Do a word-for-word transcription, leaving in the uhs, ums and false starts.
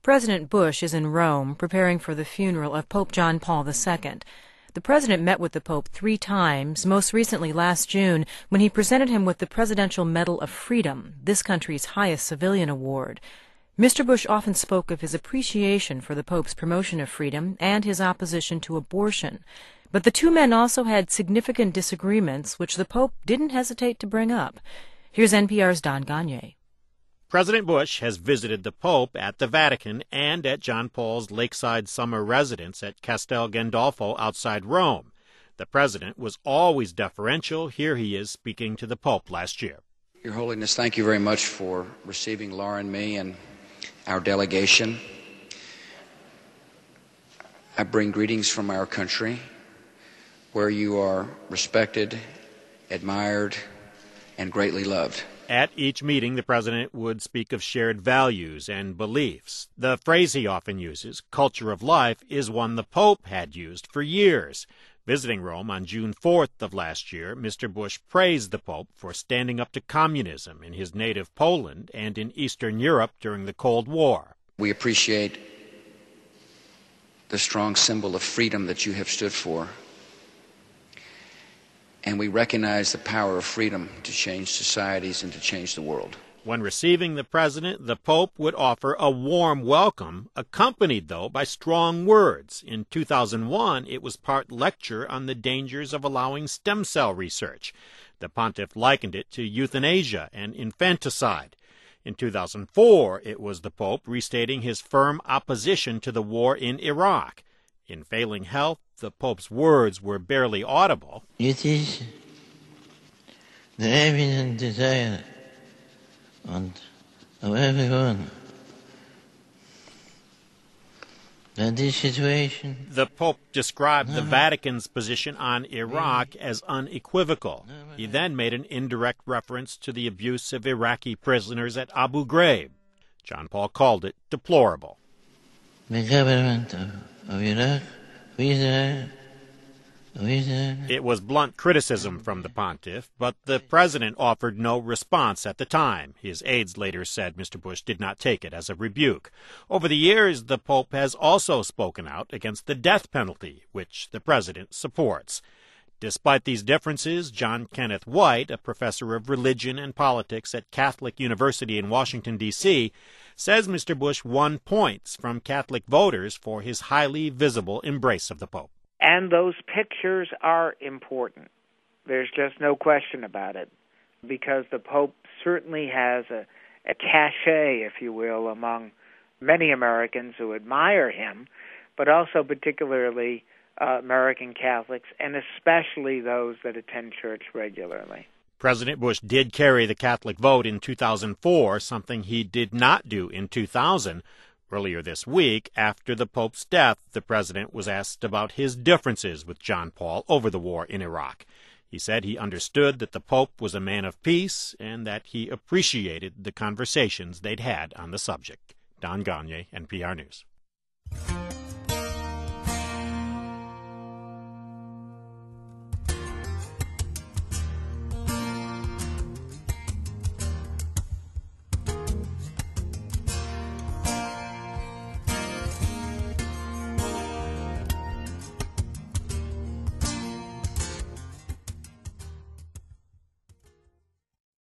President Bush is in Rome preparing for the funeral of Pope John Paul the Second. The president met with the Pope three times, most recently last June when he presented him with the Presidential Medal of Freedom, this country's highest civilian award. Mister Bush often spoke of his appreciation for the Pope's promotion of freedom and his opposition to abortion. But the two men also had significant disagreements, which the Pope didn't hesitate to bring up. Here's N P R's Don Gonyea. President Bush has visited the Pope at the Vatican and at John Paul's lakeside summer residence at Castel Gandolfo outside Rome. The president was always deferential. Here he is speaking to the Pope last year. Your Holiness, thank you very much for receiving Laura and me and our delegation. I bring greetings from our country, where you are respected, admired, and greatly loved. At each meeting, the president would speak of shared values and beliefs. The phrase he often uses, culture of life, is one the Pope had used for years. Visiting Rome on June fourth of last year, Mister Bush praised the Pope for standing up to communism in his native Poland and in Eastern Europe during the Cold War. We appreciate the strong symbol of freedom that you have stood for, and we recognize the power of freedom to change societies and to change the world. When receiving the president, the Pope would offer a warm welcome, accompanied, though, by strong words. In two thousand one, it was part lecture on the dangers of allowing stem cell research. The pontiff likened it to euthanasia and infanticide. In two thousand four, it was the Pope restating his firm opposition to the war in Iraq. In failing health, the Pope's words were barely audible. It is the evident desire and of everyone that this situation... The Pope described the Vatican's position on Iraq as unequivocal. He then made an indirect reference to the abuse of Iraqi prisoners at Abu Ghraib. John Paul called it deplorable. The government of, of Iraq, Israel, Israel. It was blunt criticism from the pontiff, but the president offered no response at the time. His aides later said Mister Bush did not take it as a rebuke. Over the years, the Pope has also spoken out against the death penalty, which the president supports. Despite these differences, John Kenneth White, a professor of religion and politics at Catholic University in Washington, D C, says Mister Bush won points from Catholic voters for his highly visible embrace of the Pope. And those pictures are important. There's just no question about it, because the Pope certainly has a, a cachet, if you will, among many Americans who admire him, but also particularly uh, American Catholics, and especially those that attend church regularly. President Bush did carry the Catholic vote in two thousand four, something he did not do in two thousand. Earlier this week, after the Pope's death, the president was asked about his differences with John Paul over the war in Iraq. He said he understood that the Pope was a man of peace and that he appreciated the conversations they'd had on the subject. Don Gonyea, N P R News.